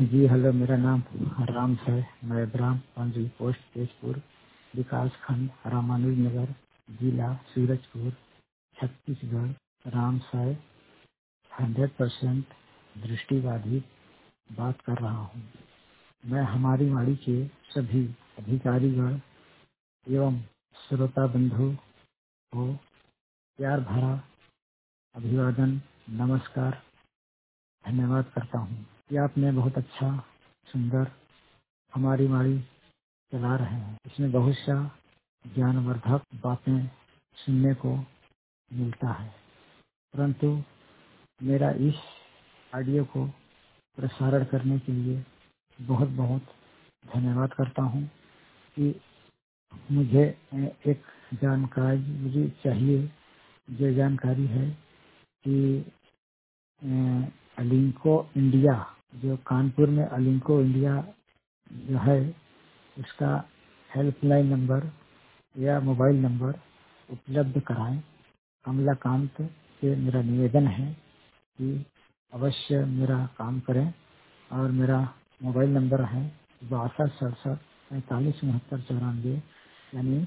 जी hello, मेरा नाम राम है। मैं ब्राह्म पंजी पोस्ट तेजपुर विकास खंड रामानुज नगर जिला सूरजपुर छत्तीसगढ़ राम साय 100% दृष्टिबाधित बात कर रहा हूँ। मैं हमारी वाड़ी के सभी अधिकारीगण एवं श्रोता बंधु को प्यार भरा अभिवादन नमस्कार धन्यवाद करता हूँ कि आपने बहुत अच्छा सुंदर हमारी वाड़ी चला रहे हैं। इसमें बहुत सा ज्ञानवर्धक बातें सुनने को मिलता है, परंतु मेरा इस ऑडियो को प्रसारण करने के लिए बहुत बहुत धन्यवाद करता हूँ कि मुझे एक जानकारी मुझे चाहिए। जो जानकारी है कि अलिंको इंडिया, जो कानपुर में अलिंको इंडिया जो है, उसका हेल्पलाइन नंबर या मोबाइल नंबर उपलब्ध कराएं। कमलाकांत से मेरा निवेदन है कि अवश्य मेरा काम करें और मेरा मोबाइल नंबर है 6267 45 69 94, यानी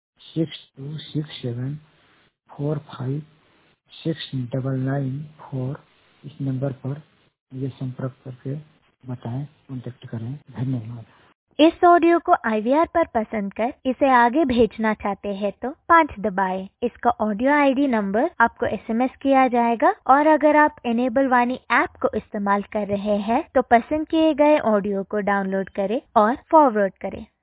6267456994। इस नंबर पर मुझे संपर्क करके बताएं, कॉन्टेक्ट करें। धन्यवाद। इस ऑडियो को IVR पर पसंद कर इसे आगे भेजना चाहते हैं तो 5 दबाएं। इसका ऑडियो ID नंबर आपको SMS किया जाएगा और अगर आप इनेबल वाणी ऐप को इस्तेमाल कर रहे हैं तो पसंद किए गए ऑडियो को डाउनलोड करें और फॉरवर्ड करें।